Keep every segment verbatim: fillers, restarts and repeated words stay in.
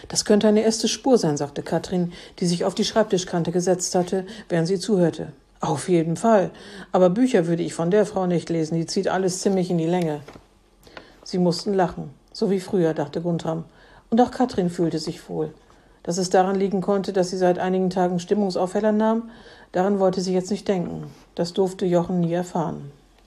»Das könnte eine erste Spur sein«, sagte Katrin, die sich auf die Schreibtischkante gesetzt hatte, während sie zuhörte. »Auf jeden Fall. Aber Bücher würde ich von der Frau nicht lesen. Die zieht alles ziemlich in die Länge.« Sie mussten lachen. So wie früher, dachte Guntram. Und auch Katrin fühlte sich wohl. Dass es daran liegen konnte, dass sie seit einigen Tagen Stimmungsaufheller nahm, daran wollte sie jetzt nicht denken. Das durfte Jochen nie erfahren.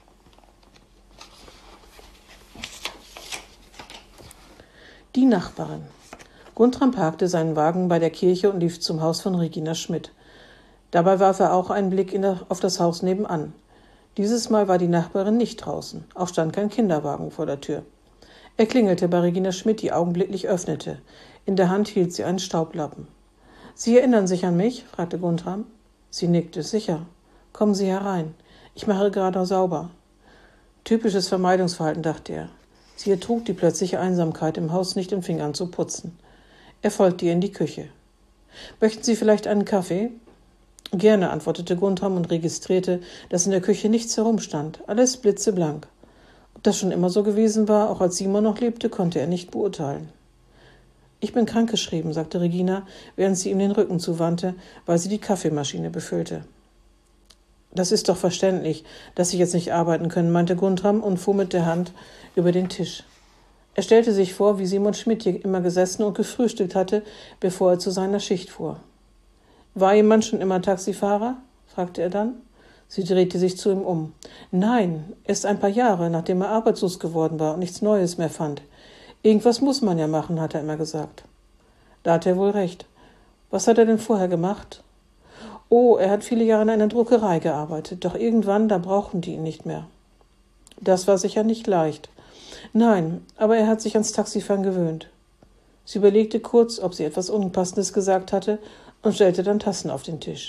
Die Nachbarin. Guntram parkte seinen Wagen bei der Kirche und lief zum Haus von Regina Schmidt. Dabei warf er auch einen Blick in der, auf das Haus nebenan. Dieses Mal war die Nachbarin nicht draußen, auch stand kein Kinderwagen vor der Tür. Er klingelte bei Regina Schmidt, die augenblicklich öffnete. In der Hand hielt sie einen Staublappen. »Sie erinnern sich an mich?« fragte Guntram. Sie nickte. »Sicher. Kommen Sie herein. Ich mache gerade sauber.« Typisches Vermeidungsverhalten, dachte er. Sie ertrug die plötzliche Einsamkeit im Haus nicht und fing an zu putzen. Er folgte ihr in die Küche. »Möchten Sie vielleicht einen Kaffee?« »Gerne«, antwortete Guntram und registrierte, dass in der Küche nichts herumstand, alles blitzeblank. Ob das schon immer so gewesen war, auch als Simon noch lebte, konnte er nicht beurteilen. »Ich bin krankgeschrieben«, sagte Regina, während sie ihm den Rücken zuwandte, weil sie die Kaffeemaschine befüllte. »Das ist doch verständlich, dass Sie jetzt nicht arbeiten können«, meinte Guntram und fuhr mit der Hand über den Tisch. Er stellte sich vor, wie Simon Schmidt hier immer gesessen und gefrühstückt hatte, bevor er zu seiner Schicht fuhr. »War Ihr Mann schon immer Taxifahrer?« fragte er dann. Sie drehte sich zu ihm um. »Nein, erst ein paar Jahre, nachdem er arbeitslos geworden war und nichts Neues mehr fand. Irgendwas muss man ja machen«, hat er immer gesagt. Da hat er wohl recht. Was hat er denn vorher gemacht? Oh, er hat viele Jahre in einer Druckerei gearbeitet, doch irgendwann, da brauchten die ihn nicht mehr. Das war sicher nicht leicht. Nein, aber er hat sich ans Taxifahren gewöhnt. Sie überlegte kurz, ob sie etwas Unpassendes gesagt hatte und stellte dann Tassen auf den Tisch.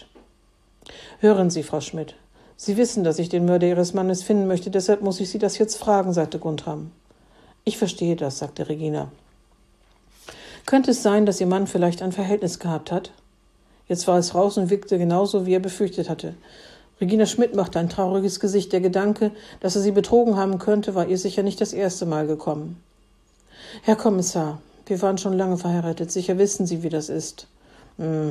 »Hören Sie, Frau Schmidt, Sie wissen, dass ich den Mörder Ihres Mannes finden möchte, deshalb muss ich Sie das jetzt fragen«, sagte Guntram. »Ich verstehe das«, sagte Regina. »Könnte es sein, dass Ihr Mann vielleicht ein Verhältnis gehabt hat?« Jetzt war es raus und wirkte genauso, wie er befürchtet hatte. Regina Schmidt machte ein trauriges Gesicht. Der Gedanke, dass er sie betrogen haben könnte, war ihr sicher nicht das erste Mal gekommen. »Herr Kommissar, wir waren schon lange verheiratet. Sicher wissen Sie, wie das ist.« »Hm.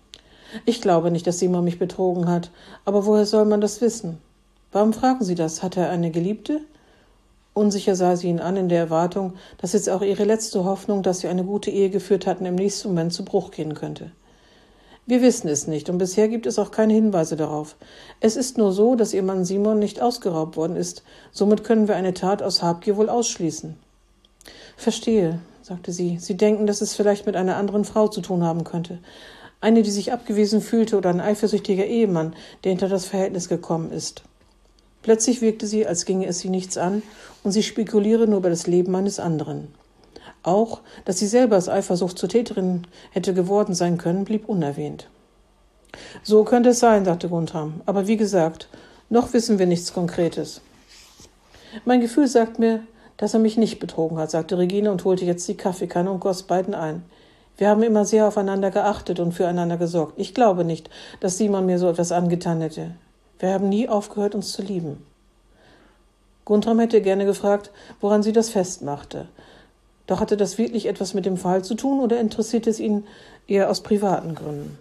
Ich glaube nicht, dass Simon mich betrogen hat. Aber woher soll man das wissen? Warum fragen Sie das? Hat er eine Geliebte?« Unsicher sah sie ihn an, in der Erwartung, dass jetzt auch ihre letzte Hoffnung, dass sie eine gute Ehe geführt hatten, im nächsten Moment zu Bruch gehen könnte. »Wir wissen es nicht und bisher gibt es auch keine Hinweise darauf. Es ist nur so, dass Ihr Mann Simon nicht ausgeraubt worden ist. Somit können wir eine Tat aus Habgier wohl ausschließen.« »Verstehe«, sagte sie. »Sie denken, dass es vielleicht mit einer anderen Frau zu tun haben könnte. Eine, die sich abgewiesen fühlte oder ein eifersüchtiger Ehemann, der hinter das Verhältnis gekommen ist.« Plötzlich wirkte sie, als ginge es sie nichts an und sie spekuliere nur über das Leben eines anderen. Auch, dass sie selber aus Eifersucht zur Täterin hätte geworden sein können, blieb unerwähnt. »So könnte es sein«, sagte Guntram. »Aber wie gesagt, noch wissen wir nichts Konkretes.« »Mein Gefühl sagt mir, dass er mich nicht betrogen hat«, sagte Regine und holte jetzt die Kaffeekanne und goss beiden ein. »Wir haben immer sehr aufeinander geachtet und füreinander gesorgt. Ich glaube nicht, dass Simon mir so etwas angetan hätte. Wir haben nie aufgehört, uns zu lieben.« Guntram hätte gerne gefragt, woran sie das festmachte. Doch hatte das wirklich etwas mit dem Fall zu tun oder interessierte es ihn eher aus privaten Gründen?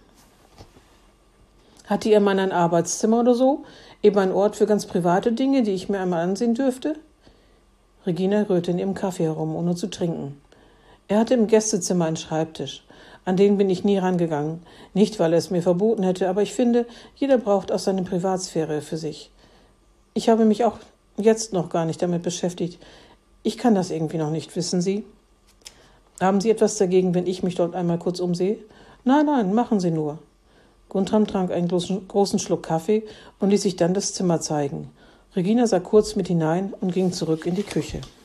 Hatte Ihr Mann ein Arbeitszimmer oder so? Eben ein Ort für ganz private Dinge, die ich mir einmal ansehen dürfte? Regina rührte in ihrem Kaffee herum, ohne zu trinken. Er hatte im Gästezimmer einen Schreibtisch. An den bin ich nie rangegangen. Nicht, weil er es mir verboten hätte, aber ich finde, jeder braucht auch seine Privatsphäre für sich. Ich habe mich auch jetzt noch gar nicht damit beschäftigt. Ich kann das irgendwie noch nicht, wissen Sie? Haben Sie etwas dagegen, wenn ich mich dort einmal kurz umsehe? Nein, nein, machen Sie nur. Guntram trank einen großen, großen Schluck Kaffee und ließ sich dann das Zimmer zeigen. Regina sah kurz mit hinein und ging zurück in die Küche.